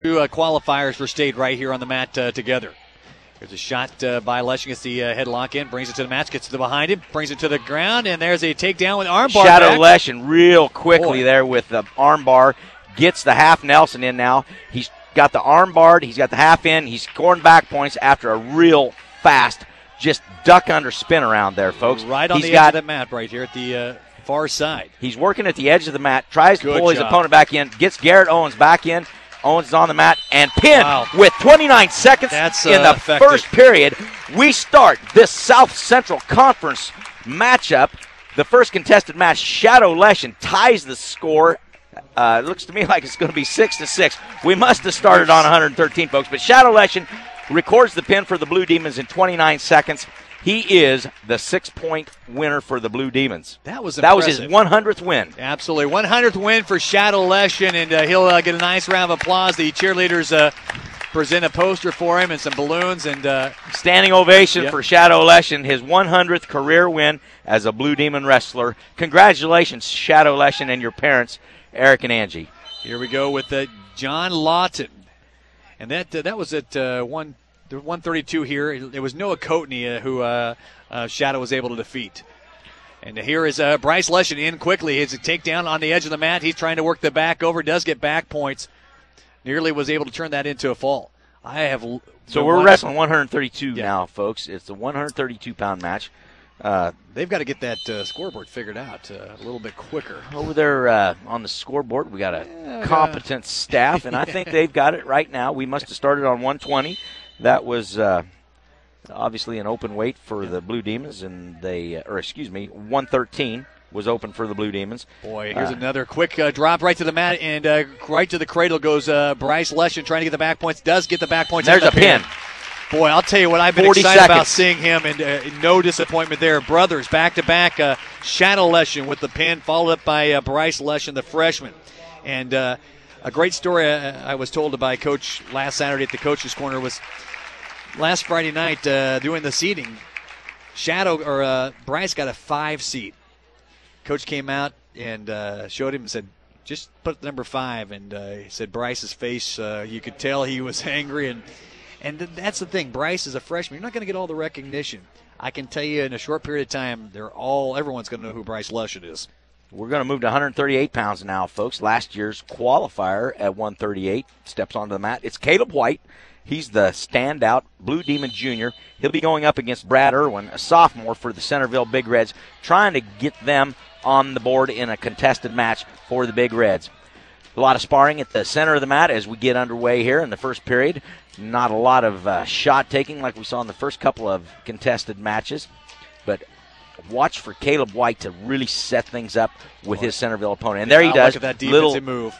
Two qualifiers were stayed right here on the mat together. There's a shot by Lesh against the headlock in, brings it to the mat, gets to the behind him, brings it to the ground, and there's a takedown with armbar. Shadow Leshin real quickly there with the armbar, gets the half Nelson in now. He's got the armbar, he's got the half in, he's scoring back points after a real fast, just duck under spin around there, folks. Right on the edge of the mat right here at the far side. He's working at the edge of the mat, tries to pull his job. opponent back in, gets Garrett Owens back in. Owens is on the mat and pinned with 29 seconds in the first period. We start this South Central Conference matchup. The first contested match, Shadow Leshin ties the score. It looks to me like it's going to be 6-6. We must have started on 113, folks. But Shadow Leshin records the pin for the Blue Demons in 29 seconds. He is the 6-point winner for the Blue Demons. That was impressive. That was his 100th win. Absolutely. 100th win for Shadow Leshin, and he'll get a nice round of applause. The cheerleaders present a poster for him and some balloons. And standing ovation for Shadow Leshin, his 100th career win as a Blue Demon wrestler. Congratulations, Shadow Leshin, and your parents, Eric and Angie. Here we go with John Lawton. And that was at 132 here. It was Noah Coatney who Shadow was able to defeat. And here is Bryce Leshin in quickly. It's a takedown on the edge of the mat. He's trying to work the back over. Does get back points. Nearly was able to turn that into a fall. So we're wrestling 132 now, folks. It's a 132-pound match. They've got to get that scoreboard figured out a little bit quicker. Over there on the scoreboard, we got a competent staff, and I think they've got it right now. We must have started on 120. That was obviously an open weight for the Blue Demons, and 113 was open for the Blue Demons. Boy, here's another quick drop right to the mat, and right to the cradle goes Bryce Leshin trying to get the back points. Does get the back points. There's a pin. Boy, I'll tell you what, I've been excited about seeing him, and no disappointment there. Brothers, back-to-back, Shadow Leshin with the pin, followed up by Bryce Leshin, the freshman. And a great story I was told by Coach last Saturday at the Coach's Corner was last Friday night doing the seating. Bryce got a 5 seat. Coach came out and showed him and said, just put number 5. And he said Bryce's face, you could tell he was angry. And that's the thing. Bryce is a freshman. You're not going to get all the recognition. I can tell you in a short period of time, everyone's going to know who Bryce Leshin is. We're going to move to 138 pounds now, folks. Last year's qualifier at 138 steps onto the mat. It's Caleb White. He's the standout Blue Demon Junior. He'll be going up against Brad Irwin, a sophomore for the Centerville Big Reds, trying to get them on the board in a contested match for the Big Reds. A lot of sparring at the center of the mat as we get underway here in the first period. Not a lot of shot taking like we saw in the first couple of contested matches, but watch for Caleb White to really set things up with his Centerville opponent. And there he does. Look at that defensive move.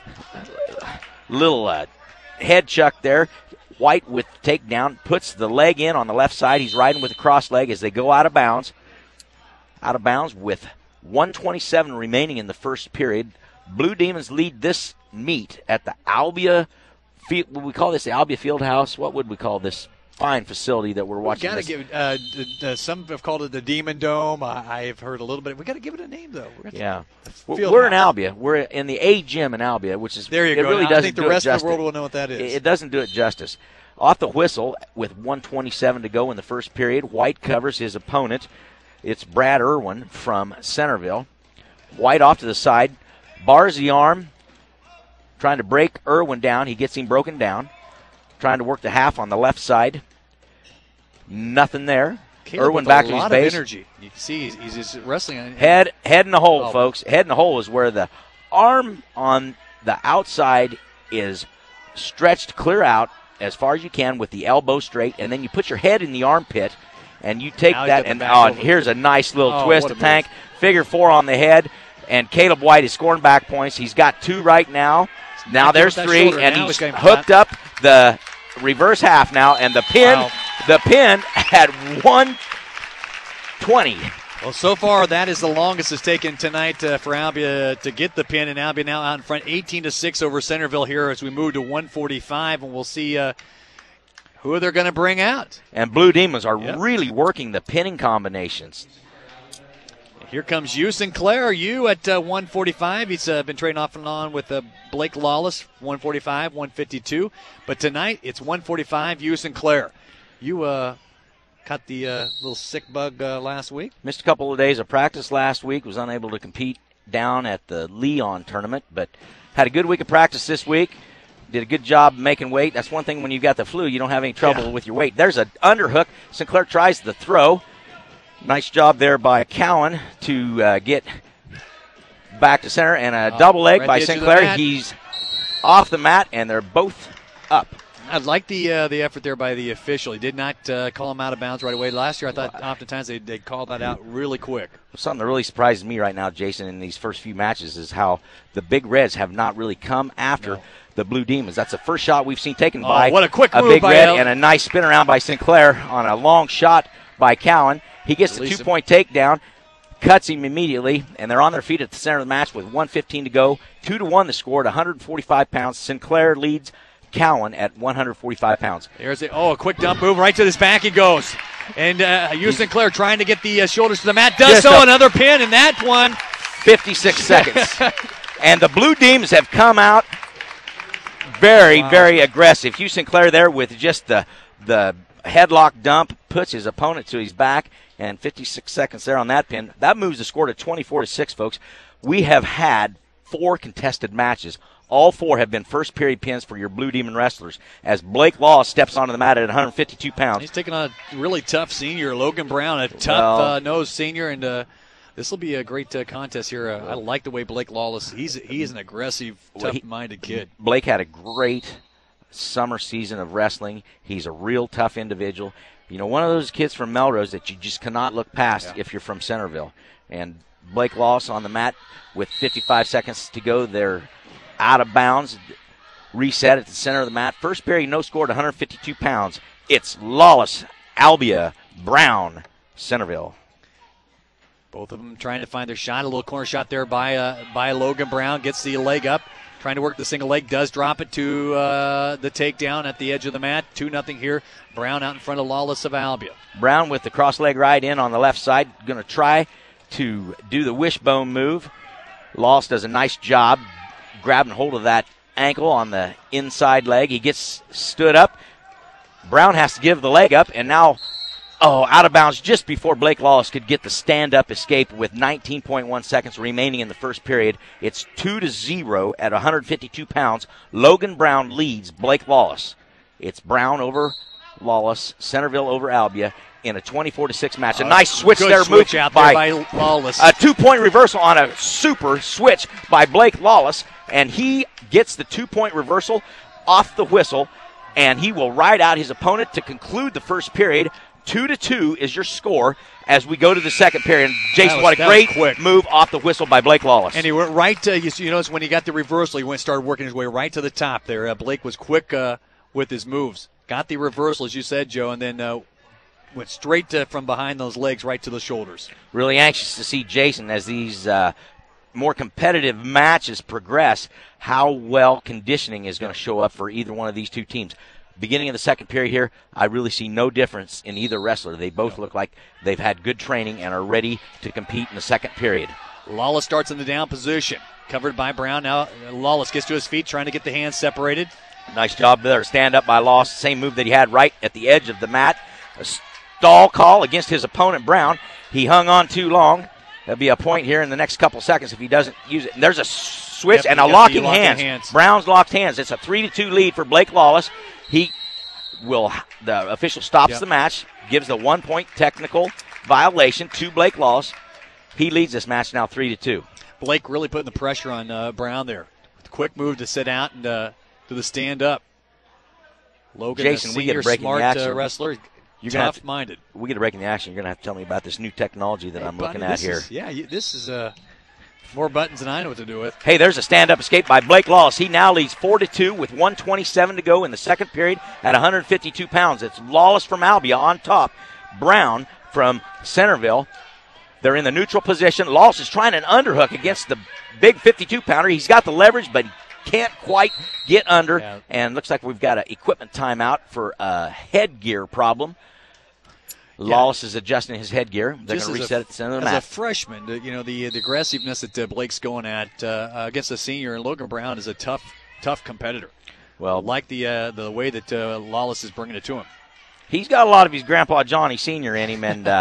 Little head chuck there. White with takedown, puts the leg in on the left side. He's riding with the cross leg as they go out of bounds. Out of bounds with 1:27 remaining in the first period. Blue Demons lead this meet at the Albia Field. Would we call this the Albia Fieldhouse? What would we call this fine facility that we're watching? We got to give. Some have called it the Demon Dome. I've heard a little bit. We got to give it a name though. We're in Albia. We're in the A gym in Albia, which is there. You go. Really I think the rest of the world will know what that is. It doesn't do it justice. Off the whistle with 1:27 to go in the first period. White covers his opponent. It's Brad Irwin from Centerville. White off to the side, bars the arm, trying to break Irwin down. He gets him broken down. Trying to work the half on the left side. Nothing there. Caleb Irwin back to his base. A lot of energy. You can see he's just wrestling. Head in the hole, folks. Head in the hole is where the arm on the outside is stretched clear out as far as you can with the elbow straight, and then you put your head in the armpit, and you take that, and here's a nice little twist of tank. Figure 4 on the head, and Caleb White is scoring back points. He's got 2 right now. Now there's 3, and he's hooked up the reverse half now, and the pin at 120. Well, so far that is the longest it's taken tonight for Albia to get the pin, and Albia now out in front 18-6 over Centerville here as we move to 145, and we'll see who they're going to bring out. And Blue Demons are really working the pinning combinations. Here comes Hugh Sinclair. You at 145. He's been trading off and on with Blake Lawless, 145, 152. But tonight it's 145, Hugh Sinclair. You caught the little sick bug last week. Missed a couple of days of practice last week. Was unable to compete down at the Leon tournament, but had a good week of practice this week. Did a good job making weight. That's one thing when you've got the flu, you don't have any trouble with your weight. There's an underhook. Sinclair tries the throw. Nice job there by Cowan to get back to center, and a double leg by Sinclair. He's off the mat, and they're both up. I like the effort there by the official. He did not call him out of bounds right away. Last year, I thought oftentimes they'd call that out really quick. Something that really surprises me right now, Jason, in these first few matches is how the Big Reds have not really come after the Blue Demons. That's the first shot we've seen taken by what a quick move Big by Red, and a nice spin around by Sinclair on a long shot by Cowan. He gets the 2-point takedown, cuts him immediately, and they're on their feet at the center of the match with 1:15 to go. 2-1 the score at 145 pounds. Sinclair leads Cowan at 145 pounds. There's a quick dump move right to his back he goes. And Hugh Sinclair trying to get the shoulders to the mat. Does so, another pin, and that one. 56 seconds. And the Blue Demons have come out very, very aggressive. Hugh Sinclair there with just the headlock dump, puts his opponent to his back, and 56 seconds there on that pin. That moves the score to 24-6, folks. We have had 4 contested matches. All 4 have been first-period pins for your Blue Demon wrestlers as Blake Law steps onto the mat at 152 pounds. He's taking on a really tough senior, Logan Brown, a tough-nosed senior, and this will be a great contest here. I like the way Blake Lawless, he is an aggressive, tough-minded kid. Blake had a great summer season of wrestling. He's a real tough individual. You know, one of those kids from Melrose that you just cannot look past if you're from Centerville. And Blake Lawless on the mat with 55 seconds to go. They're out of bounds. Reset at the center of the mat. First period, no score at 152 pounds. It's Lawless, Albia, Brown, Centerville. Both of them trying to find their shot. A little corner shot there by Logan Brown. Gets the leg up. Trying to work the single leg. Does drop it to the takedown at the edge of the mat. 2-0 here. Brown out in front of Lawless of Albia. Brown with the cross leg right in on the left side. Going to try to do the wishbone move. Lawless does a nice job grabbing hold of that ankle on the inside leg. He gets stood up. Brown has to give the leg up, and now out of bounds just before Blake Lawless could get the stand-up escape with 19.1 seconds remaining in the first period. It's 2-0 at 152 pounds. Logan Brown leads Blake Lawless. It's Brown over Lawless, Centerville over Albia in a 24-6 match. A nice switch there, switch out there by Lawless. A 2-point reversal on a super switch by Blake Lawless, and he gets the 2-point reversal off the whistle, and he will ride out his opponent to conclude the first period. 2-2 is your score as we go to the second period. Jason, what a great move off the whistle by Blake Lawless. And he went right to, you notice when he got the reversal, he started working his way right to the top there. Blake was quick with his moves. Got the reversal, as you said, Joe, and then went straight from behind those legs right to the shoulders. Really anxious to see Jason as these more competitive matches progress, how well conditioning is going to show up for either one of these two teams. Beginning of the second period here, I really see no difference in either wrestler. They both look like they've had good training and are ready to compete in the second period. Lawless starts in the down position, covered by Brown. Now Lawless gets to his feet, trying to get the hands separated. Nice job there. Stand up by Lawless. Same move that he had right at the edge of the mat. A stall call against his opponent, Brown. He hung on too long. There'll be a point here in the next couple seconds if he doesn't use it. And there's a switch and a locking hands. Brown's locked hands. It's a 3-2 lead for Blake Lawless. The official stops the match, gives the 1-point technical violation to Blake Lawless. He leads this match now 3-2. Blake really putting the pressure on Brown there. Quick move to sit out and do the stand up. Logan, Jason, we get a break in the action. Wrestler, tough-minded. We get a break in the action. You're going to have to tell me about this new technology that I'm looking at here. This is more buttons than I know what to do with. Hey, there's a stand-up escape by Blake Lawless. He now leads 4-2 with 1:27 to go in the second period at 152 pounds. It's Lawless from Albia on top. Brown from Centerville. They're in the neutral position. Lawless is trying an underhook against the big 52-pounder. He's got the leverage, but he can't quite get under. Yeah. And looks like we've got an equipment timeout for a headgear problem. Lawless is adjusting his headgear. They're going to reset at the center of the mat. As a freshman, the aggressiveness that Blake's going at against a senior, and Logan Brown is a tough competitor. Well, I like the way that Lawless is bringing it to him. He's got a lot of his Grandpa Johnny Sr. in him, and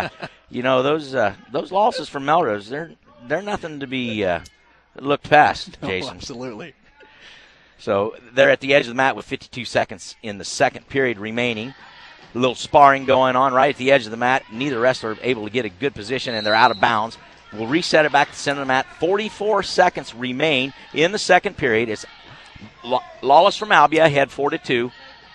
those Lawlesses from Melrose, they're nothing to be looked past, Jason. No, absolutely. So they're at the edge of the mat with 52 seconds in the second period remaining. A little sparring going on right at the edge of the mat. Neither wrestler able to get a good position, and they're out of bounds. We'll reset it back to the center of the mat. 44 seconds remain in the second period. It's Lawless from Albia ahead 4-2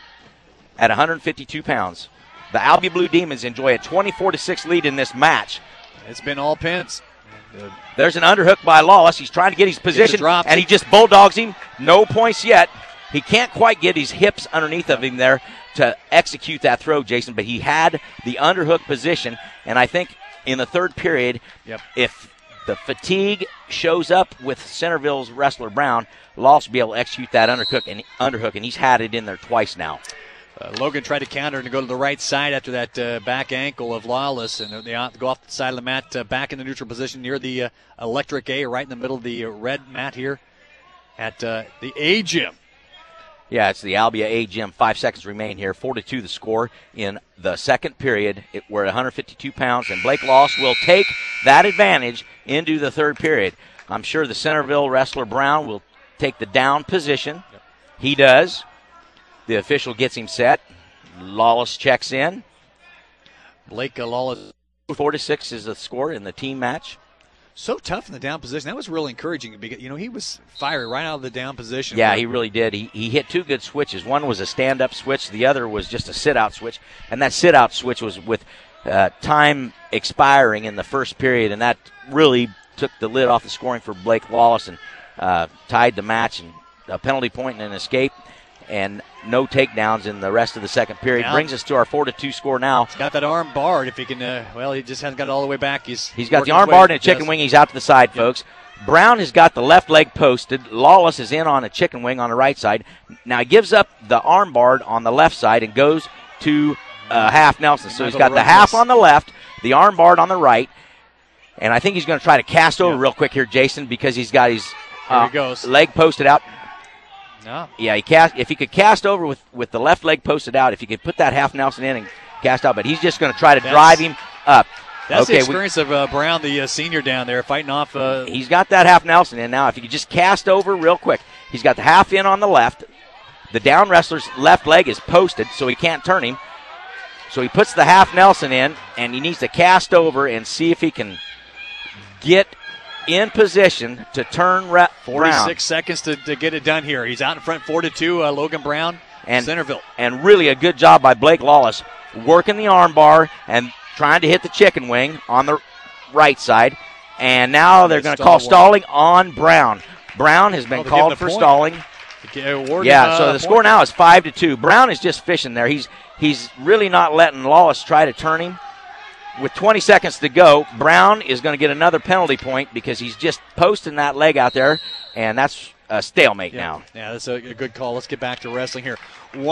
at 152 pounds. The Albia Blue Demons enjoy a 24-6 lead in this match. It's been all pins. There's an underhook by Lawless. He's trying to get his position, and he just bulldogs him. No points yet. He can't quite get his hips underneath of him there to execute that throw, Jason, but he had the underhook position, and I think in the third period, if the fatigue shows up with Centerville's wrestler Brown, Lawless will be able to execute that underhook, and he's had it in there twice now. Logan tried to counter and go to the right side after that back ankle of Lawless, and they go off the side of the mat, back in the neutral position near the Electric A, right in the middle of the red mat here at the A Gym. Yeah, it's the Albia A Gym. 5 seconds remain here. 4-2 the score in the second period. We're at 152 pounds, and Blake Lawless will take that advantage into the third period. I'm sure the Centerville wrestler Brown will take the down position. Yep. He does. The official gets him set. Lawless checks in. Blake Lawless. 4-6 is the score in the team match. So tough in the down position. That was really encouraging because, he was fiery right out of the down position. Yeah, he really did. He hit two good switches. One was a stand-up switch. The other was just a sit-out switch. And that sit-out switch was with time expiring in the first period, and that really took the lid off the scoring for Blake Lawless and tied the match, and a penalty point and an escape, and no takedowns in the rest of the second period. Now, brings us to our 4-2 score now. He's got that arm barred. If he can, he just hasn't got it all the way back. He's got the arm barred and a chicken wing. He's out to the side, folks. Brown has got the left leg posted. Lawless is in on a chicken wing on the right side. Now he gives up the arm barred on the left side and goes to half Nelson. So he's got the half on the left, the arm barred on the right, and I think he's going to try to cast over real quick here, Jason, because he's got his leg posted out. No. Yeah, if he could cast over with the left leg posted out, if he could put that half Nelson in and cast out, but he's just going to try to drive him up. That's the experience of Brown, the senior down there, fighting off. He's got that half Nelson in now. If he could just cast over real quick. He's got the half in on the left. The down wrestler's left leg is posted, so he can't turn him. So he puts the half Nelson in, and he needs to cast over and see if he can get in position to turn Brown. 46 seconds to get it done here. He's out in front 4-2, Logan Brown, and Centerville. And really a good job by Blake Lawless working the arm bar and trying to hit the chicken wing on the right side. And now they're going to call stalling on Brown. Brown has been called for stalling. Yeah, so the score now is 5-2. Brown is just fishing there. He's really not letting Lawless try to turn him. With 20 seconds to go, Brown is going to get another penalty point because he's just posting that leg out there, and that's a stalemate now. Yeah, that's a good call. Let's get back to wrestling here.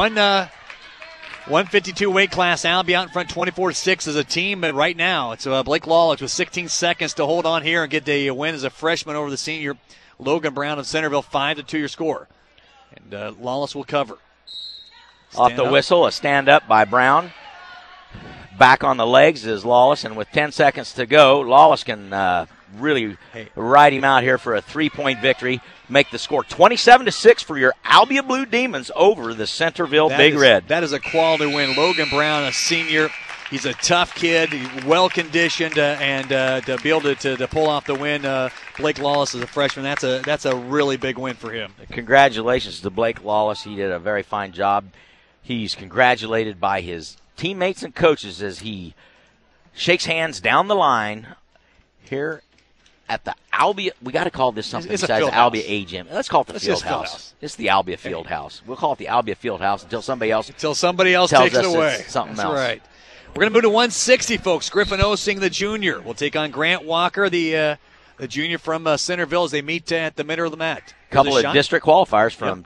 152 weight class, Albia out in front 24-6 as a team, but right now it's Blake Lawless with 16 seconds to hold on here and get the win as a freshman over the senior Logan Brown of Centerville. 5-2 your score. And Lawless will cover. Off the whistle, a stand-up by Brown. Back on the legs is Lawless, and with 10 seconds to go, Lawless can really ride him out here for a 3-point victory, make the score 27-6 for your Albia Blue Demons over the Centerville Big Red. That is a quality win. Logan Brown, a senior, he's a tough kid, well-conditioned, and to be able to pull off the win, Blake Lawless as a freshman, that's a really big win for him. Congratulations to Blake Lawless. He did a very fine job. He's congratulated by his teammates and coaches as he shakes hands down the line here at the Albia. We got to call this something besides Albia A Gym. Let's call it the Field House. It's the Albia Field House. We'll call it the Albia Field House until somebody else takes it away. Something That's else. Right. We're going to move to 160, folks. Griffin Osing, the junior, will take on Grant Walker, the junior from Centerville, as they meet at the middle of the mat. A couple of district qualifiers from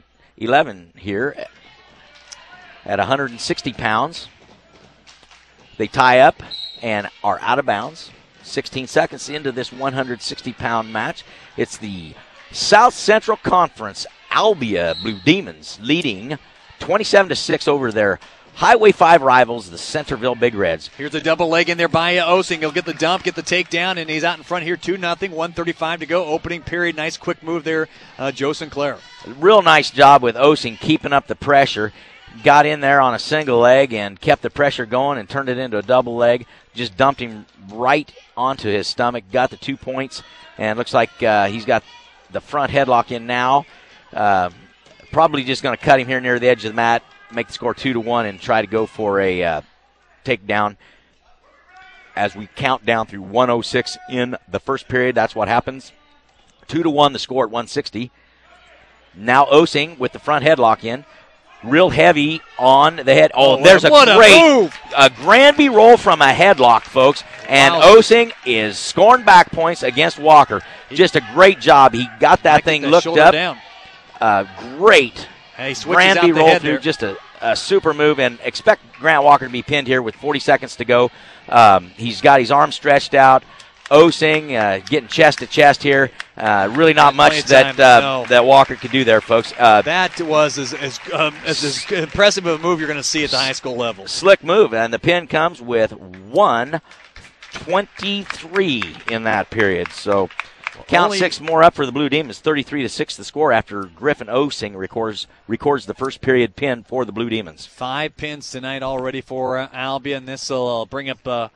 2011 here at 160 pounds. They tie up and are out of bounds. 16 seconds into this 160-pound match. It's the South Central Conference Albia Blue Demons leading 27-6 over their Highway 5 rivals, the Centerville Big Reds. Here's a double leg in there by Osing. He'll get the dump, get the takedown, and he's out in front here 2-0. 1:35 to go. Opening period. Nice quick move there, Joe Sinclair. Real nice job with Osing keeping up the pressure. Got in there on a single leg and kept the pressure going and turned it into a double leg. Just dumped him right onto his stomach. Got the 2 points, and looks like he's got the front headlock in now. Probably just going to cut him here near the edge of the mat, make the score 2-1, and try to go for a takedown as we count down through 1:06 in the first period. That's what happens. 2-1 the score at 160. Now Osing with the front headlock in. Real heavy on the head. Oh, there's a great Granby roll from a headlock, folks. And wow. Osing is scoring back points against Walker. Just a great job. He got that thing looked up. Down. Great Granby roll through. Just a super move. And expect Grant Walker to be pinned here with 40 seconds to go. He's got his arms stretched out. Osing getting chest to chest here. Really not much that Walker could do there, folks. That was as impressive of a move you're going to see at the high school level. Slick move, and the pin comes with 1:23 in that period. So count 6 more up for the Blue Demons. 33-6 the score after Griffin Osing records the first period pin for the Blue Demons. 5 pins tonight already for Albia, and this will bring up the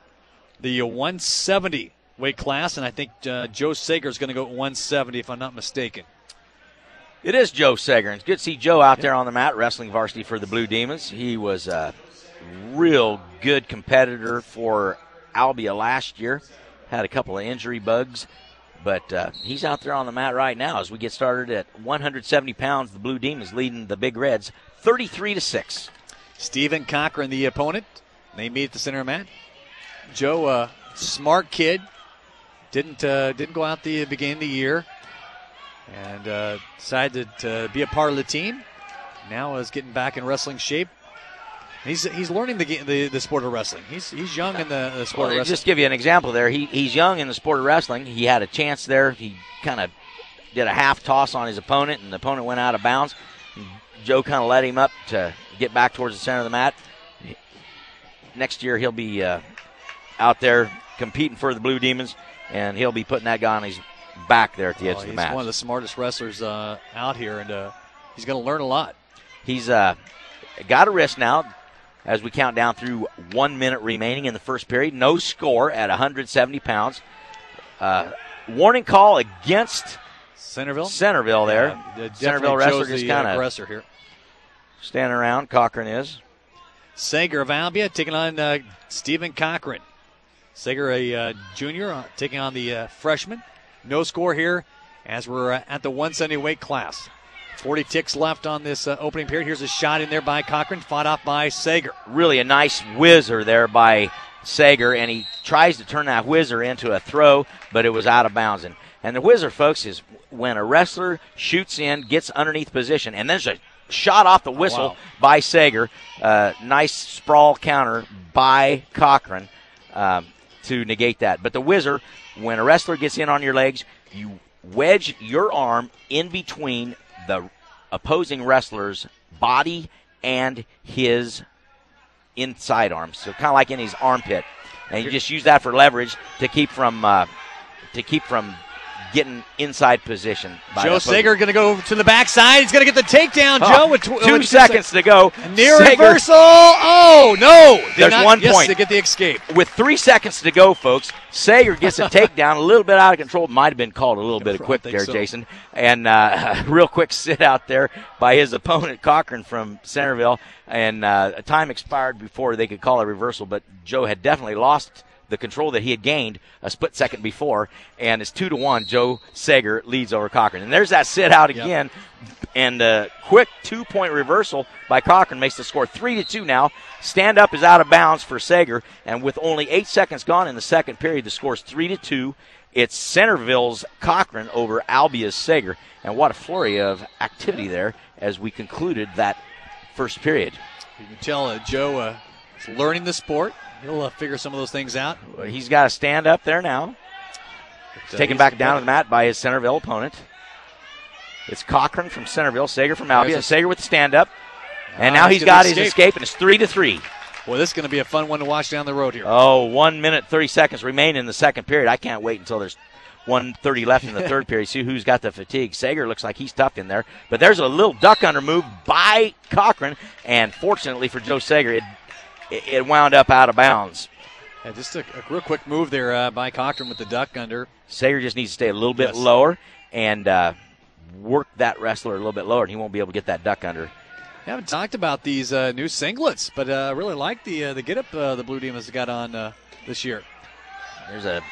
170 weight class, and I think Joe Sager is going to go at 170 if I'm not mistaken. It is Joe Sager. It's good to see Joe out there on the mat wrestling varsity for the Blue Demons. He was a real good competitor for Albia last year. Had a couple of injury bugs, but he's out there on the mat right now as we get started at 170 pounds. The Blue Demons leading the Big Reds 33-6. Stephen Cochran, the opponent. They meet at the center of the mat. Joe, smart kid. Didn't go out the beginning of the year, and decided to be a part of the team. Now is getting back in wrestling shape. He's learning the sport of wrestling. He's young in the sport of wrestling. Just give you an example there. He's young in the sport of wrestling. He had a chance there. He kind of did a half toss on his opponent, and the opponent went out of bounds. Joe kind of let him up to get back towards the center of the mat. Next year he'll be out there competing for the Blue Demons, and he'll be putting that guy on his back there at the edge of the mat. He's one of the smartest wrestlers out here, and he's going to learn a lot. He's got a wrist now as we count down through 1 minute remaining in the first period. No score at 170 pounds. Warning call against Centerville there. Centerville wrestler just kind of aggressor here. Standing around. Cochran is. Sager of Albia taking on Stephen Cochran. Sager, a junior, taking on the freshman. No score here as we're at the 170 weight class. 40 ticks left on this opening period. Here's a shot in there by Cochran, fought off by Sager. Really a nice whizzer there by Sager, and he tries to turn that whizzer into a throw, but it was out of bounds. And the whizzer, folks, is when a wrestler shoots in, gets underneath position, and there's a shot off the whistle by Sager. Nice sprawl counter by Cochran to negate that. But the whizzer, when a wrestler gets in on your legs, you wedge your arm in between the opposing wrestler's body and his inside arm. So kind of like in his armpit. And you just use that for leverage to keep from getting inside position. Joe Sager going to go to the backside. He's going to get the takedown, Joe. With 2 seconds to go. Near Sager. Reversal. Oh, no. There's 1 point. To get the escape. With 3 seconds to go, folks, Sager gets a takedown, a little bit out of control. Might have been called a little bit of quick there, Jason. And a real quick sit out there by his opponent, Cochran from Centerville. And time expired before they could call a reversal, but Joe had definitely lost the control that he had gained a split second before, and it's 2-1. Joe Sager leads over Cochran. And there's that sit out again, and a quick 2-point reversal by Cochran makes the score 3-2 now. Stand up is out of bounds for Sager, and with only 8 seconds gone in the second period, the score's 3-2. It's Centerville's Cochran over Albia's Sager, and what a flurry of activity there as we concluded that first period. You can tell Joe is learning the sport. he'll figure some of those things out. He's got to stand up there now. He's taken back down to the mat by his Centerville opponent. It's Cochran from Centerville, Sager from Albia. Sager with the stand-up. And now he's got his escape, and it's 3-3. Boy, this is going to be a fun one to watch down the road here. 1 minute, 30 seconds remain in the second period. I can't wait until there's 1:30 left in the third period. See who's got the fatigue. Sager looks like he's tough in there. But there's a little duck under move by Cochran, and fortunately for Joe Sager, it wound up out of bounds. Yeah, just a real quick move there by Cochran with the duck under. Sager just needs to stay a little bit lower and work that wrestler a little bit lower, and he won't be able to get that duck under. We haven't talked about these new singlets, but I really like the get-up the Blue Demons got on this year. There's a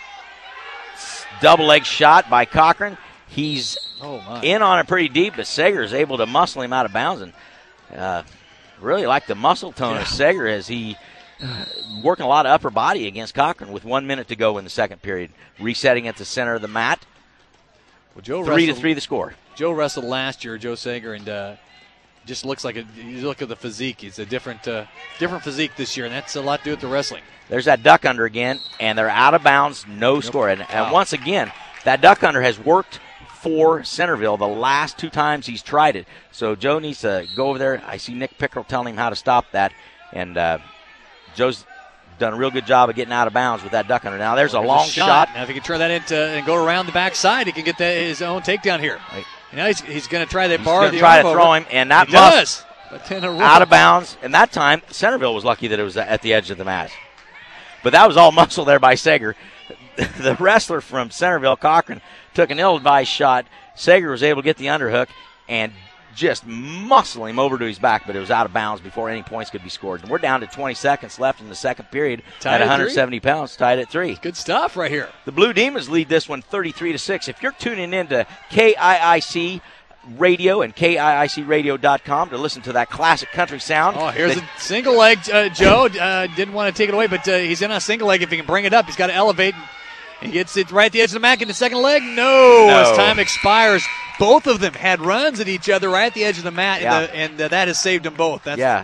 double leg shot by Cochran. He's in on it pretty deep, but Sager is able to muscle him out of bounds. And really like the muscle tone of Sager as he working a lot of upper body against Cochran with 1 minute to go in the second period. Resetting at the center of the mat. Well, Joe 3-3 the score. Joe wrestled last year, Joe Sager, and just looks like you look at the physique. It's a different physique this year, and that's a lot to do with the wrestling. There's that duck under again, and they're out of bounds, no score. And once again, that duck under has worked for Centerville the last 2 times he's tried it. So Joe needs to go over there. I see Nick Pickrell telling him how to stop that, and Joe's done a real good job of getting out of bounds with that duck under. Now there's a long shot. Now if he can turn that into and go around the backside, he can get his own takedown here. Right. Now he's going to try that bar. He's going to try to throw him, and that does. But then out of bounds. And that time, Centerville was lucky that it was at the edge of the mat. But that was all muscle there by Sager. The wrestler from Centerville, Cochran, took an ill-advised shot. Sager was able to get the underhook and just muscle him over to his back, but it was out of bounds before any points could be scored. And we're down to 20 seconds left in the second period at 170 pounds, tied at 3. Good stuff right here. The Blue Demons lead this one 33-6. If you're tuning in to KIIC Radio and KIICradio.com to listen to that classic country sound. Oh, here's a single leg. Joe didn't want to take it away, but he's in a single leg. If he can bring it up, he's got to elevate. He gets it right at the edge of the mat in the second leg. No, as time expires. Both of them had runs at each other right at the edge of the mat, and that has saved them both.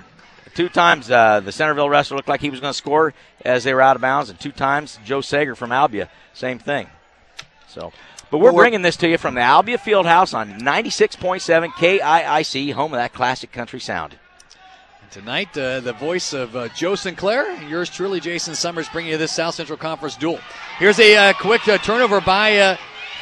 2 times the Centerville wrestler looked like he was going to score as they were out of bounds, and 2 times Joe Sager from Albia, same thing. But we're bringing this to you from the Albia Fieldhouse on 96.7 KIIC, home of that classic country sound. And tonight, the voice of Joe Sinclair, and yours truly, Jason Summers, bringing you this South Central Conference duel. Here's a quick turnover by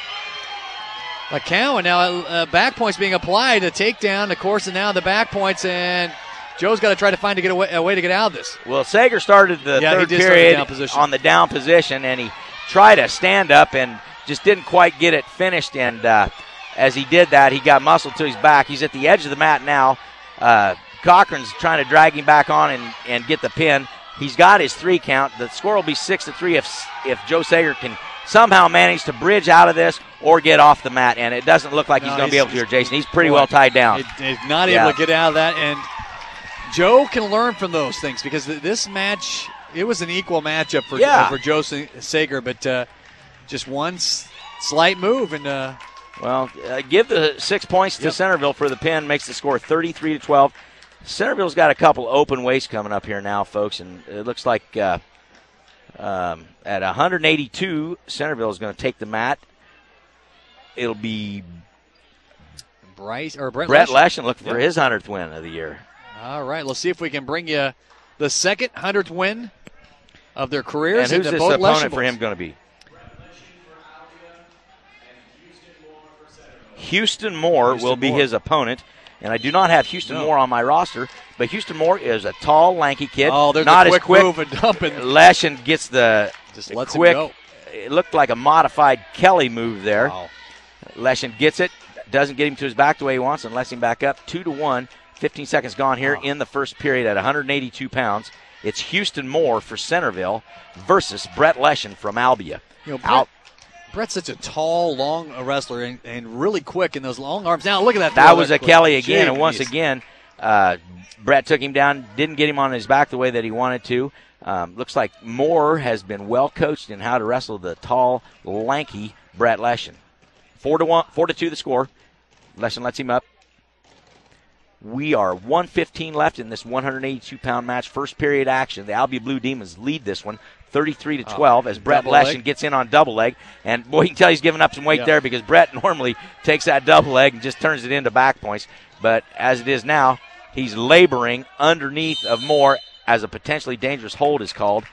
McCowan. Now back points being applied, a takedown, of course, and now the back points, and Joe's got to try to find a way to get out of this. Well, Sager started the third period on the down position, and he tried to stand up and just didn't quite get it finished, and as he did that, he got muscled to his back. He's at the edge of the mat now. Cochran's trying to drag him back on and get the pin. He's got his 3 count. The score will be 6-3 if Joe Sager can somehow manage to bridge out of this or get off the mat, and it doesn't look like he's going to be able to here, Jason. He's pretty well tied down. He's not able to get out of that, and Joe can learn from those things because this match, it was an equal matchup for Joe Sager, but just one slight move. And give the 6 points to Centerville for the pin, makes the score 33-12. Centerville's got a couple open weights coming up here now, folks, and it looks like at 182, Centerville is going to take the mat. It'll be Brett Leshen looking for his 100th win of the year. All right, let's see if we can bring you the second 100th win of their careers. And who's this opponent for him going to be? Houston Moore will be his opponent. And I do not have Houston Moore on my roster, but Houston Moore is a tall, lanky kid. Oh, there's not a quick as quick move and dumping. Leshen gets just lets quick. Him go. It looked like a modified Kelly move there. Wow. Leshen gets it, doesn't get him to his back the way he wants, and lets him back up 2-1. 15 seconds gone here in the first period at 182 pounds. It's Houston Moore for Centerville versus Brett Leshen from Albia. Brett's such a tall, long wrestler and really quick in those long arms. Now, look at that. That was a Kelly again, and once again, Brett took him down, didn't get him on his back the way that he wanted to. Looks like Moore has been well coached in how to wrestle the tall, lanky Brett Leshen. 4-2 the score. Leshen lets him up. We are 1:15 left in this 182-pound match. First period action. The Albion Blue Demons lead this one 33-12 as Brett Leshen gets in on double leg. And, boy, you can tell he's giving up some weight there because Brett normally takes that double leg and just turns it into back points. But as it is now, he's laboring underneath of Moore as a potentially dangerous hold is called.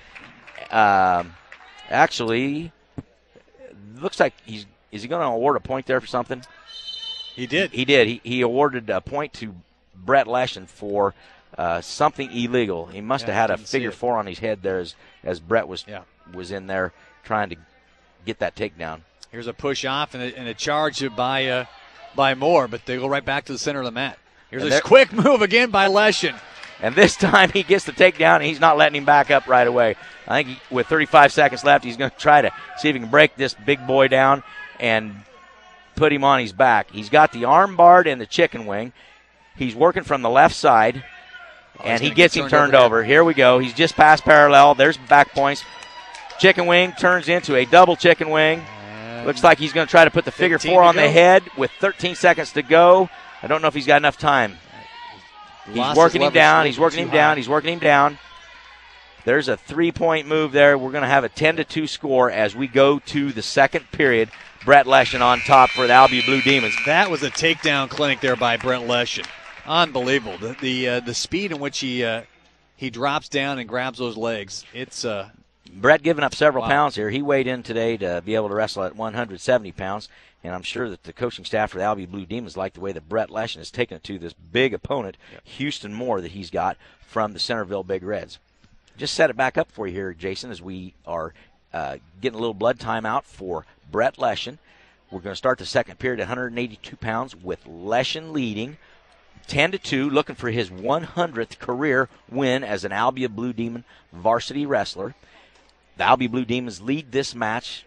Actually, looks like is he going to award a point there for something? He did. He did. He awarded a point to Brett Leshen for something illegal. He must have had a figure 4 on his head there as Brett was in there trying to get that takedown. Here's a push off and a charge by Moore, but they go right back to the center of the mat. Here's a quick move again by Leshen. And this time he gets the takedown, and he's not letting him back up right away. I think with 35 seconds left, he's going to try to see if he can break this big boy down and put him on his back. He's got the arm barred and the chicken wing. He's working from the left side, and he gets him turned over. Here we go. He's just past parallel. There's back points. Chicken wing turns into a double chicken wing. Looks like he's going to try to put the figure 4 on the head with 13 seconds to go. I don't know if he's got enough time. He's working him down. He's working him down. He's working him down. There's a 3-point move there. We're going to have a 10-2 score as we go to the second period. Brett Leshen on top for the Albion Blue Demons. That was a takedown clinic there by Brett Leshen. Unbelievable. The speed in which he drops down and grabs those legs. It's Brett giving up several pounds here. He weighed in today to be able to wrestle at 170 pounds. And I'm sure that the coaching staff for the Albion Blue Demons like the way that Brett Leshen has taken it to this big opponent, Houston Moore, that he's got from the Centerville Big Reds. Just set it back up for you here, Jason, as we are getting a little blood time out for Brett Leshen. We're going to start the second period at 182 pounds with Leshen leading 10-2, looking for his 100th career win as an Albion Blue Demon varsity wrestler. The Albion Blue Demons lead this match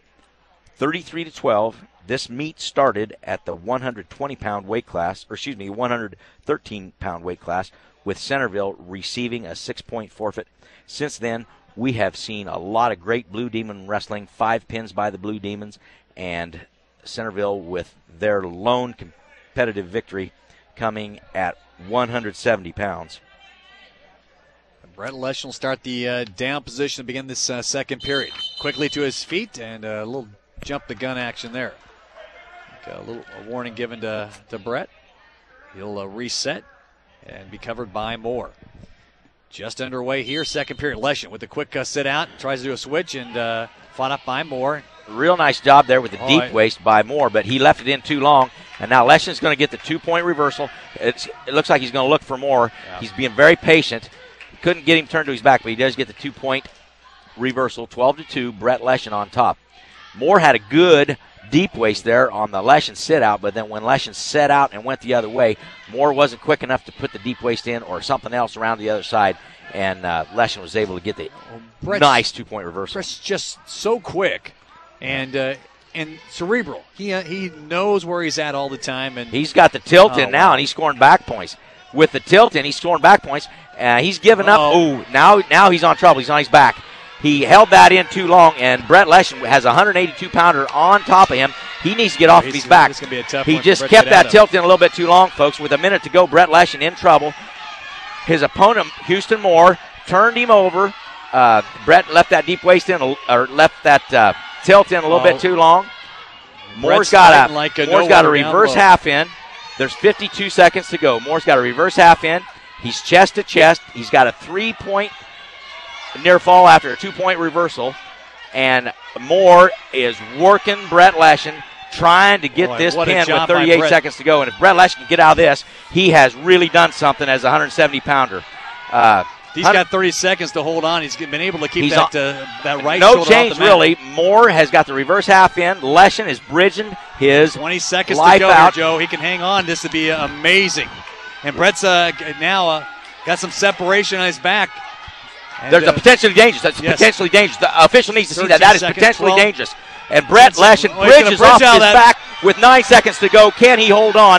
33-12. This meet started at the 120-pound weight class, 113-pound weight class, with Centerville receiving a 6-point forfeit. Since then, we have seen a lot of great Blue Demon wrestling, 5 pins by the Blue Demons, and Centerville with their lone competitive victory coming at 170 pounds. Brett Leshen will start the down position to begin this second period. Quickly to his feet and a little jump the gun action there. A warning given to Brett. He'll reset and be covered by Moore. Just underway here, second period. Leshen with a quick sit out, tries to do a switch and fought up by Moore. Real nice job there with the deep waist by Moore, but he left it in too long. And now Leshen's going to get the 2-point reversal. It looks like he's going to look for Moore. Yeah. He's being very patient. Couldn't get him turned to his back, but he does get the 2-point reversal. 12-2, Brett Leshen on top. Moore had a good deep waist there on the Leshen sit out, but then when Leshen set out and went the other way, Moore wasn't quick enough to put the deep waist in or something else around the other side, and Leshen was able to get the nice 2-point reversal. Brett's just so quick and cerebral. He knows where he's at all the time, and he's got the tilt in now, and he's scoring back points. With the tilt in, he's scoring back points. He's given up. Oh, now he's on trouble. He's on his back. He held that in too long, and Brett Leshen has a 182-pounder on top of him. He needs to get off of his back. Be a tough he just kept that tilt in a little bit too long, folks. With a minute to go, Brett Leshen in trouble. His opponent, Houston Moore, turned him over. Brett left that deep waist in, or left that tilt in a little bit too long. Moore's got a reverse half in. There's 52 seconds to go. Moore's got a reverse half in. He's chest to chest. He's got a 3-point near fall after a 2-point reversal. And Moore is working Brett Leshen, trying to get this pin with 38 seconds to go. And if Brett Leshen can get out of this, he has really done something as a 170-pounder. He's got 30 seconds to hold on. He's been able to keep that right shoulder off the mat. No change, really. Moore has got the reverse half in. Leshen is bridging his 20 seconds to go here, Joe. He can hang on. This would be amazing. And Brett's now got some separation on his back. And there's a potentially dangerous. That's potentially dangerous. The official needs to see that. That is potentially dangerous. And Brett Leshen bridges off his back with 9 seconds to go. Can he hold on?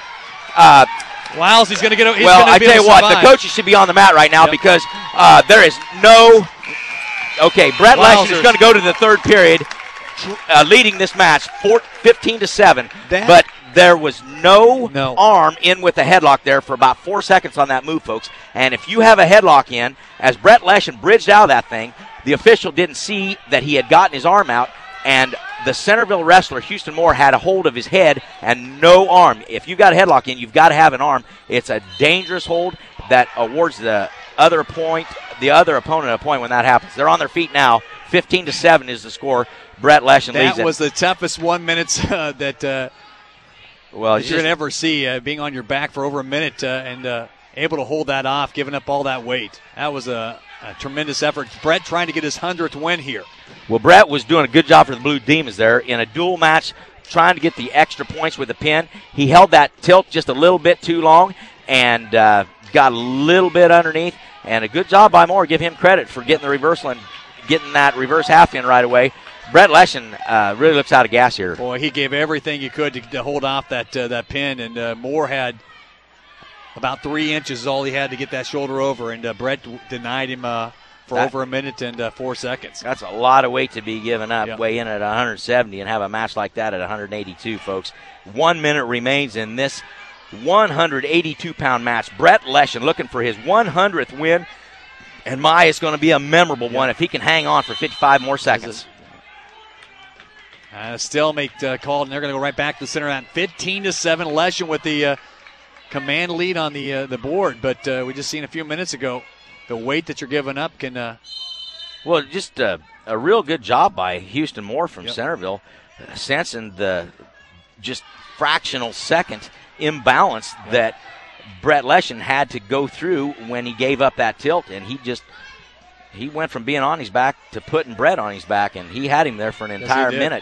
Wiles, he's going to get. Well, I tell you what, the coaches should be on the mat right now because there is no. Okay, Brett Leshen is going to go to the third period, leading this match 15-7. But There was no No. arm in with the headlock there for about 4 seconds on that move, folks. And if you have a headlock in, as Brett Leshen bridged out of that thing, the official didn't see that he had gotten his arm out, and the Centerville wrestler, Houston Moore, had a hold of his head and no arm. If you got a headlock in, you've got to have an arm. It's a dangerous hold that awards the other opponent a point when that happens. They're on their feet now. 15-7 is the score. Brett Leshen leads it. That was the toughest 1 minute that you're going to ever see, being on your back for over a minute and able to hold that off, giving up all that weight. That was a tremendous effort. Brett trying to get his 100th win here. Well, Brett was doing a good job for the Blue Demons there in a dual match, trying to get the extra points with the pin. He held that tilt just a little bit too long and got a little bit underneath. And a good job by Moore. Give him credit for getting the reversal and getting that reverse half in right away. Brett Leshen really looks out of gas here. Boy, he gave everything he could to hold off that pin, and Moore had about 3 inches is all he had to get that shoulder over, and Brett denied him for over a minute and 4 seconds. That's a lot of weight to be given up, Yep. weigh in at 170 and have a match like that at 182, folks. 1 minute remains in this 182-pound match. Brett Leshen looking for his 100th win, and it's going to be a memorable one if he can hang on for 55 more seconds. Stalemate called, and they're going to go right back to the center at 15-7. Leshen with the command lead on the board, but we just seen a few minutes ago the weight that you're giving up can. Well, just a real good job by Houston Moore from Yep. Centerville, sensing the just fractional second imbalance that Brett Leshen had to go through when he gave up that tilt, and he went from being on his back to putting Brett on his back, and he had him there for an entire minute.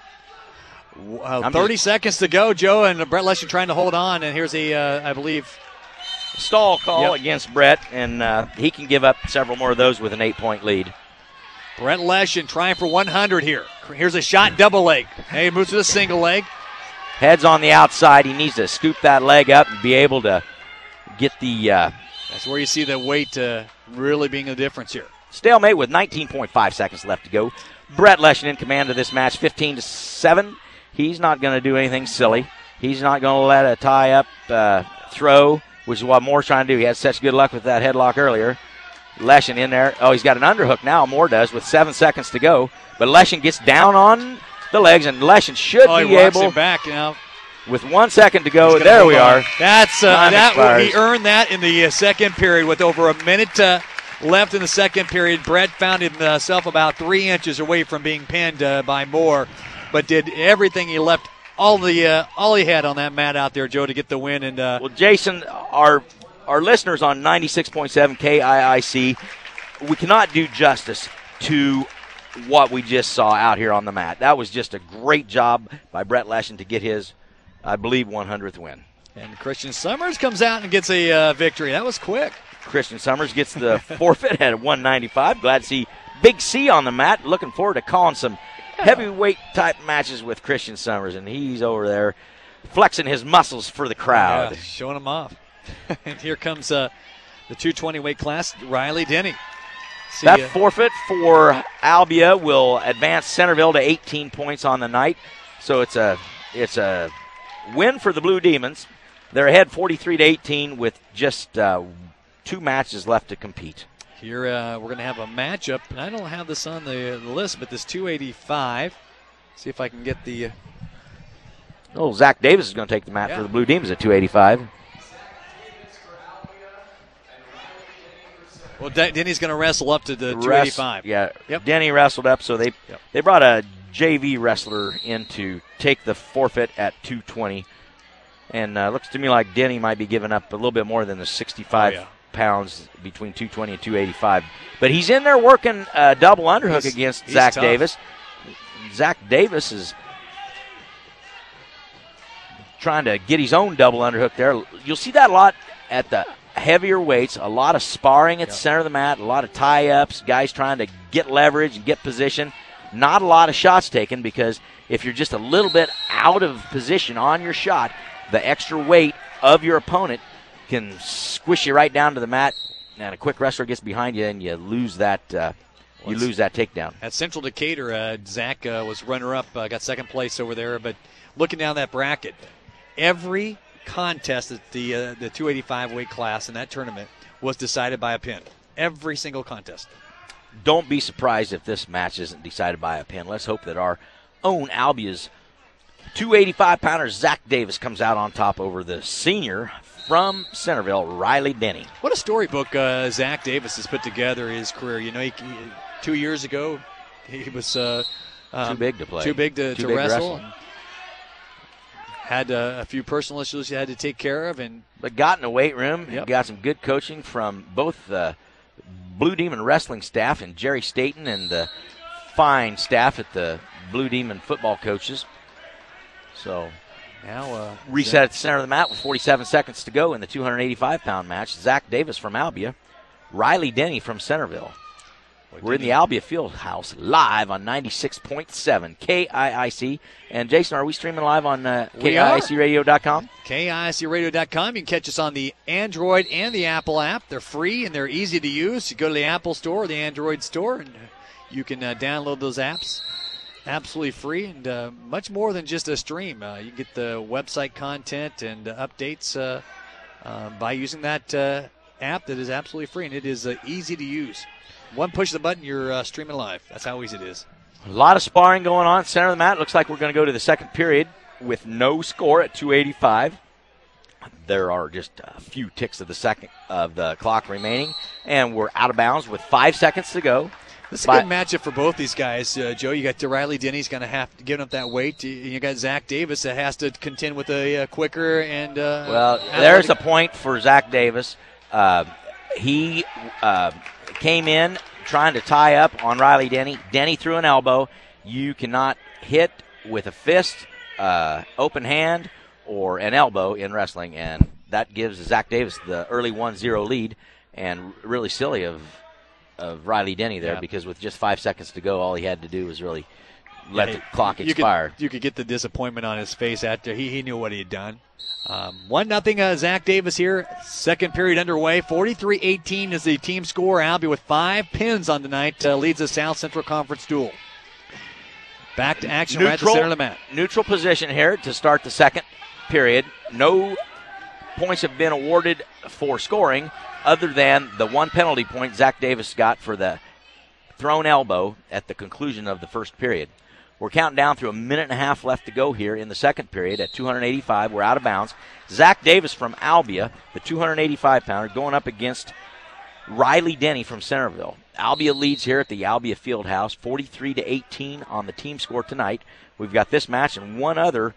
30 seconds to go, Joe, and Brett Leshen trying to hold on, and here's I believe, stall call against Brett, and he can give up several more of those with an 8-point lead. Brett Leshen trying for 100 here. Here's a shot, double leg. Hey, he moves to the single leg. Head's on the outside. He needs to scoop that leg up and be able to get the... That's where you see the weight really being the difference here. Stalemate with 19.5 seconds left to go. Brett Leshen in command of this match, 15-7. He's not going to do anything silly. He's not going to let a tie-up throw, which is what Moore's trying to do. He had such good luck with that headlock earlier. Leshen in there. Oh, he's got an underhook now, Moore does, with 7 seconds to go. But Leshen gets down on the legs, and Leshen should be able. Him back now. With 1 second to go, there we are. That's he earned that in the second period with over a minute left in the second period. Brett found himself about 3 inches away from being pinned by Moore, but did everything he left, all he had on that mat out there, Joe, to get the win. And well, Jason, our listeners on 96.7 KIIC, we cannot do justice to what we just saw out here on the mat. That was just a great job by Brett Leshen to get his, I believe, 100th win. And Christian Summers comes out and gets a victory. That was quick. Christian Summers gets the forfeit at 195. Glad to see Big C on the mat. Looking forward to calling some heavyweight type matches with Christian Summers, and he's over there flexing his muscles for the crowd. Yeah, showing him off. And here comes the 220 weight class, Riley Denny. That forfeit for Albia will advance Centerville to 18 points on the night. So it's a win for the Blue Demons. They're ahead 43-18 with just 2 matches left to compete. Here we're going to have a matchup, and I don't have this on the list, but this 285. See if I can get the. Zach Davis is going to take the mat for the Blue Demons at 285. Well, Denny's going to wrestle up to the 285. Yep. Denny wrestled up, so they brought a JV wrestler in to take the forfeit at 220. And looks to me like Denny might be giving up a little bit more than the 65 pounds between 220 and 285. But he's in there working a double underhook against Zach Davis. Zach Davis is trying to get his own double underhook there. You'll see that a lot at the heavier weights, a lot of sparring at the center of the mat, a lot of tie-ups, guys trying to get leverage and get position. Not a lot of shots taken, because if you're just a little bit out of position on your shot, the extra weight of your opponent can squish you right down to the mat, and a quick wrestler gets behind you, and you lose that takedown. At Central Decatur, Zach was runner-up, got second place over there, but looking down that bracket, every contest at the 285 weight class in that tournament was decided by a pin. Every single contest. Don't be surprised if this match isn't decided by a pin. Let's hope that our own Albia's 285-pounder Zach Davis comes out on top over the senior from Centerville, Riley Denny. What a storybook Zach Davis has put together in his career. You know, 2 years ago, he was too big to play. Too big to Too big wrestle. And had a few personal issues he had to take care of. But got in the weight room and Yep. got some good coaching from both the Blue Demon wrestling staff and Jerry Staten and the fine staff at the Blue Demon football coaches. So now reset at the center of the mat with 47 seconds to go in the 285-pound match. Zach Davis from Albia, Riley Denny from Centerville. We're in the Albia Fieldhouse live on 96.7 KIIC. And Jason, are we streaming live on KIICradio.com? KIICradio.com. You can catch us on the Android and the Apple app. They're free and they're easy to use. You go to the Apple store or the Android store, and you can download those apps absolutely free, and much more than just a stream. You get the website content and updates by using that app that is absolutely free, and it is easy to use. One push of the button, you're streaming live. That's how easy it is. A lot of sparring going on at the center of the mat. Looks like we're going to go to the second period with no score at 285. There are just a few ticks of the clock remaining, and we're out of bounds with 5 seconds to go. This is a good matchup for both these guys, Joe. You got Riley Denny's going to have to give up that weight. You got Zach Davis that has to contend with a quicker and there's a point for Zach Davis. He came in trying to tie up on Riley Denny. Denny threw an elbow. You cannot hit with a fist, open hand, or an elbow in wrestling, and that gives Zach Davis the early 1-0 lead, and really silly of Riley Denny there, because with just 5 seconds to go, all he had to do was really let the clock expire. You could get the disappointment on his face after he knew what he had done. 1-0 Zach Davis here. Second period underway. 43-18 is the team score. Albia with 5 pins on the night leads the South Central Conference duel. Back to action right at the center of the mat. Neutral position here to start the second period. No points have been awarded for scoring other than the one penalty point Zach Davis got for the thrown elbow at the conclusion of the first period. We're counting down through a minute and a half left to go here in the second period at 285. We're out of bounds. Zach Davis from Albia, the 285-pounder, going up against Riley Denny from Centerville. Albia leads here at the Albia Fieldhouse, 43-18 on the team score tonight. We've got this match and one other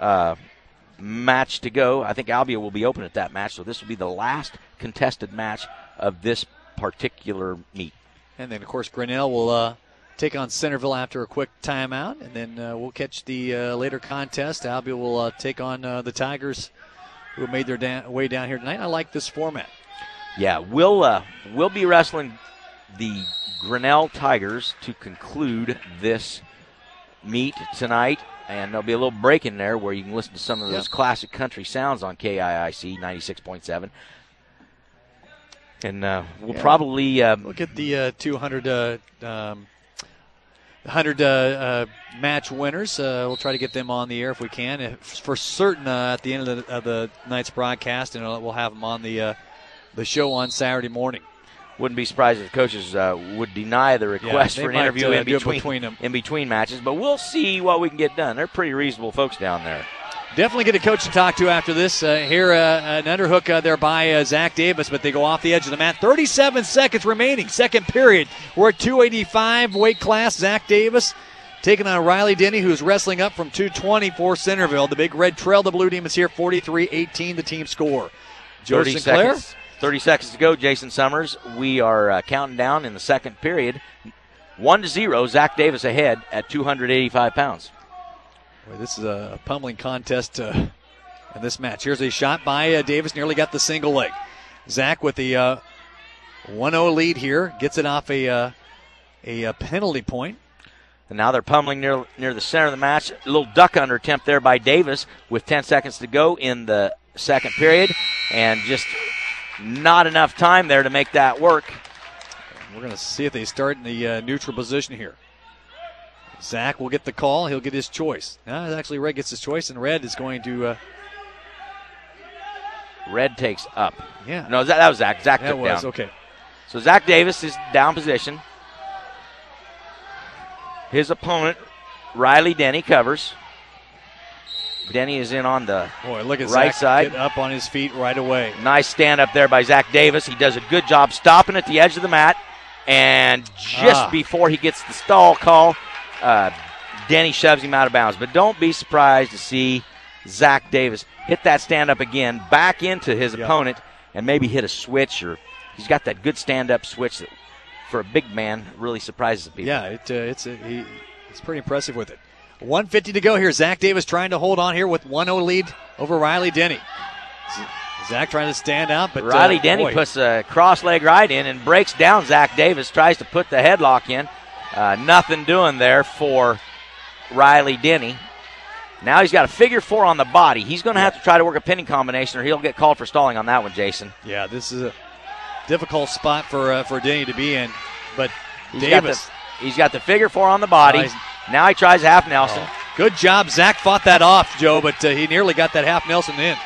match to go. I think Albia will be open at that match, so this will be the last contested match of this particular meet. And then, of course, Grinnell will take on Centerville after a quick timeout, and then we'll catch the later contest. Albia will take on the Tigers, who have made their way down here tonight. I like this format. Yeah, we'll be wrestling the Grinnell Tigers to conclude this meet tonight, and there'll be a little break in there where you can listen to some of those classic country sounds on KIIC 96.7. And we'll probably look at the 200 100 match winners. We'll try to get them on the air if we can. For certain, at the end of the night's broadcast, and we'll have them on the show on Saturday morning. Wouldn't be surprised if the coaches would deny the request for an interview in between matches, but we'll see what we can get done. They're pretty reasonable folks down there. Definitely get a coach to talk to after this. Here, an underhook there by Zach Davis, but they go off the edge of the mat. 37 seconds remaining. Second period. We're at 285 weight class. Zach Davis taking on Riley Denny, who's wrestling up from 220 for Centerville. The Big Red Trail, the Blue Demons here, 43-18, the team score. George Sinclair. 30 seconds to go, Jason Summers. We are counting down in the second period. 1-0, Zach Davis ahead at 285 pounds. Boy, this is a pummeling contest in this match. Here's a shot by Davis, nearly got the single leg. Zach with the 1-0 lead here, gets it off a penalty point. And now they're pummeling near the center of the match. A little duck under attempt there by Davis with 10 seconds to go in the second period. And just not enough time there to make that work. We're going to see if they start in the neutral position here. Zach will get the call. He'll get his choice. Now, actually, Red gets his choice, and Red is going to Red takes up. Yeah. No, that was Zach. Zach That took was, down. okay. So Zach Davis is down position. His opponent, Riley Denny, covers. Denny is in on the look at right Zach side. get up on his feet right away. Nice stand up there by Zach Davis. He does a good job stopping at the edge of the mat. And just before he gets the stall call, Denny shoves him out of bounds. But don't be surprised to see Zach Davis hit that stand up again, back into his opponent, and maybe hit a switch. Or he's got that good stand up switch that, for a big man, really surprises people. Yeah, it's pretty impressive with it. 1:50 to go here. Zach Davis trying to hold on here with 1-0 lead over Riley Denny. Zach trying to stand out, but Riley Denny puts a cross leg right in and breaks down Zach Davis, tries to put the headlock in. Nothing doing there for Riley Denny. Now he's got a figure 4 on the body. He's going to have to try to work a pinning combination or he'll get called for stalling on that one, Jason. Yeah, this is a difficult spot for Denny to be in, but he's got the figure 4 on the body. Now he tries half Nelson. Good job. Zach fought that off, Joe, but he nearly got that half Nelson in.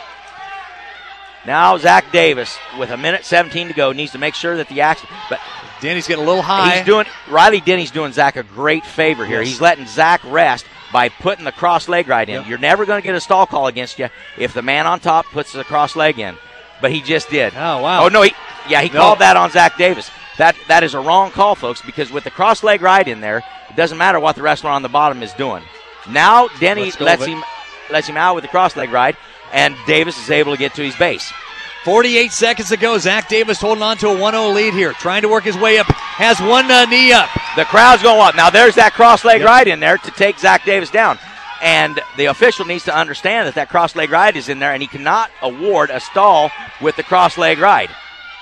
Now Zach Davis, with 1:17 to go, needs to make sure that the action. But Denny's getting a little high. Riley Denny's doing Zach a great favor here. Yes. He's letting Zach rest by putting the cross leg right in. Yep. You're never going to get a stall call against you if the man on top puts the cross leg in. But he just did. Oh, wow. Oh, no, he called that on Zach Davis. That is a wrong call, folks, because with the cross leg right in there, it doesn't matter what the wrestler on the bottom is doing. Now Denny lets him out with the cross leg ride, and Davis is able to get to his base. 48 seconds to go. Zach Davis holding on to a 1-0 lead here, trying to work his way up. Has one knee up. The crowd's going up. Now there's that cross leg ride in there to take Zach Davis down. And the official needs to understand that cross leg ride is in there, and he cannot award a stall with the cross leg ride.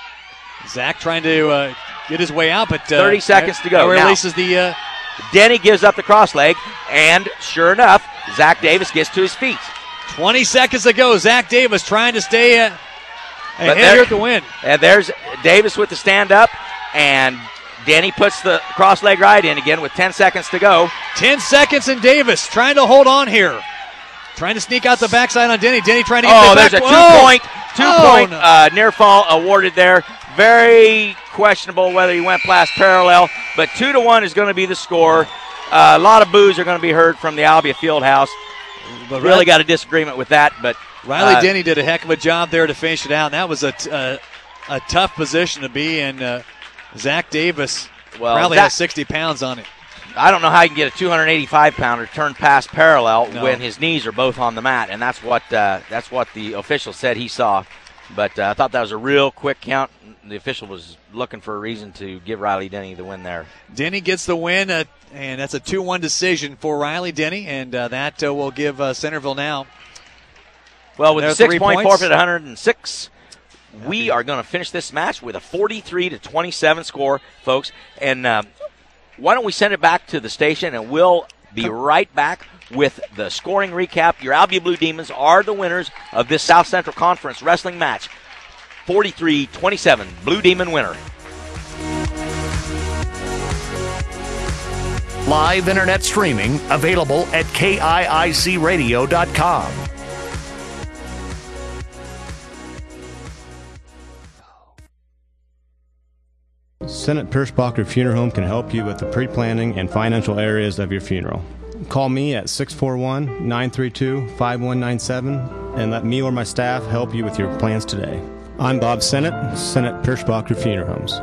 Zach trying to get his way out, but 30 seconds to go. Releases the. Denny gives up the cross leg, and sure enough, Zach Davis gets to his feet. 20 seconds to go. Zach Davis trying to stay ahead here at the win. And there's Davis with the stand up, and Denny puts the cross leg ride in again with 10 seconds to go. 10 seconds, and Davis trying to hold on here. Trying to sneak out the backside on Denny. Denny trying to get there's a two-point near fall awarded there. Very questionable whether he went past parallel, but 2-1 is going to be the score. A lot of boos are going to be heard from the Albia Fieldhouse. But really got a disagreement with that. But Riley Denny did a heck of a job there to finish it out. And that was a tough position to be in. Zach Davis probably has 60 pounds on it. I don't know how you can get a 285-pounder turned past parallel when his knees are both on the mat, and that's what the official said he saw. But I thought that was a real quick count. The official was looking for a reason to give Riley Denny the win there. Denny gets the win, and that's a 2-1 decision for Riley Denny, and that will give Centerville now. Well, with the 6-point forfeit at 106, we are going to finish this match with a 43-27 score, folks. And why don't we send it back to the station, and we'll be right back with the scoring recap. Your Albia Blue Demons are the winners of this South Central Conference wrestling match. 43-27, Blue Demon winner. Live internet streaming available at KIICradio.com. Senate Pirschbacher Funeral Home can help you with the pre-planning and financial areas of your funeral. Call me at 641-932-5197 and let me or my staff help you with your plans today. I'm Bob Sennett, Senate Pirschbacher Funeral Homes.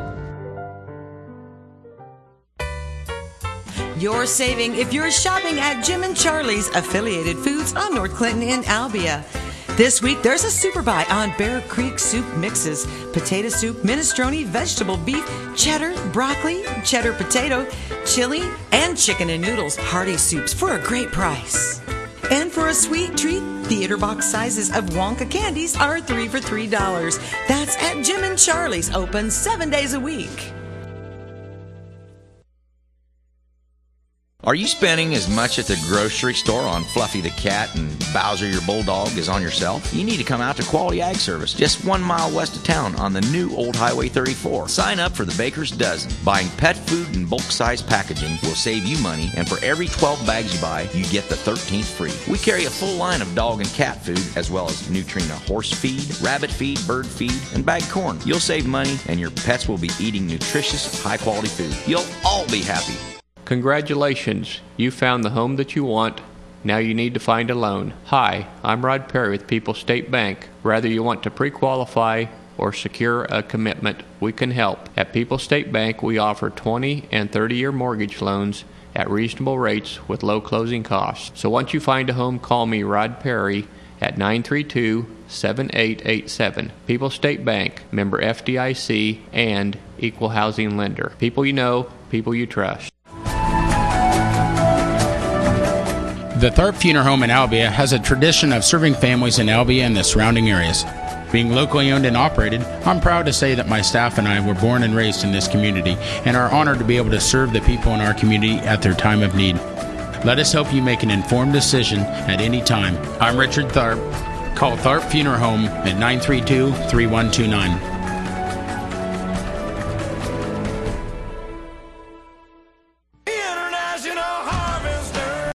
You're saving if you're shopping at Jim and Charlie's Affiliated Foods on North Clinton in Albia. This week, there's a super buy on Bear Creek soup mixes, potato soup, minestrone, vegetable beef, cheddar, broccoli, cheddar potato, chili, and chicken and noodles hearty soups for a great price. And for a sweet treat, theater box sizes of Wonka candies are 3 for $3. That's at Jim and Charlie's, open 7 days a week. Are you spending as much at the grocery store on Fluffy the cat and Bowser your bulldog as on yourself? You need to come out to Quality Ag Service, just 1 mile west of town on the new Old Highway 34. Sign up for the Baker's Dozen. Buying pet food and bulk size packaging will save you money, and for every 12 bags you buy, you get the 13th free. We carry a full line of dog and cat food, as well as Nutrina horse feed, rabbit feed, bird feed, and bagged corn. You'll save money, and your pets will be eating nutritious, high-quality food. You'll all be happy. Congratulations, you found the home that you want. Now you need to find a loan. Hi, I'm Rod Perry with People's State Bank. Whether you want to pre-qualify or secure a commitment, we can help. At People's State Bank, we offer 20 and 30-year mortgage loans at reasonable rates with low closing costs. So once you find a home, call me, Rod Perry, at 932-7887. People's State Bank, member FDIC, and equal housing lender. People you know, people you trust. The Tharp Funeral Home in Albia has a tradition of serving families in Albia and the surrounding areas. Being locally owned and operated, I'm proud to say that my staff and I were born and raised in this community and are honored to be able to serve the people in our community at their time of need. Let us help you make an informed decision at any time. I'm Richard Tharp. Call Tharp Funeral Home at 932-3129.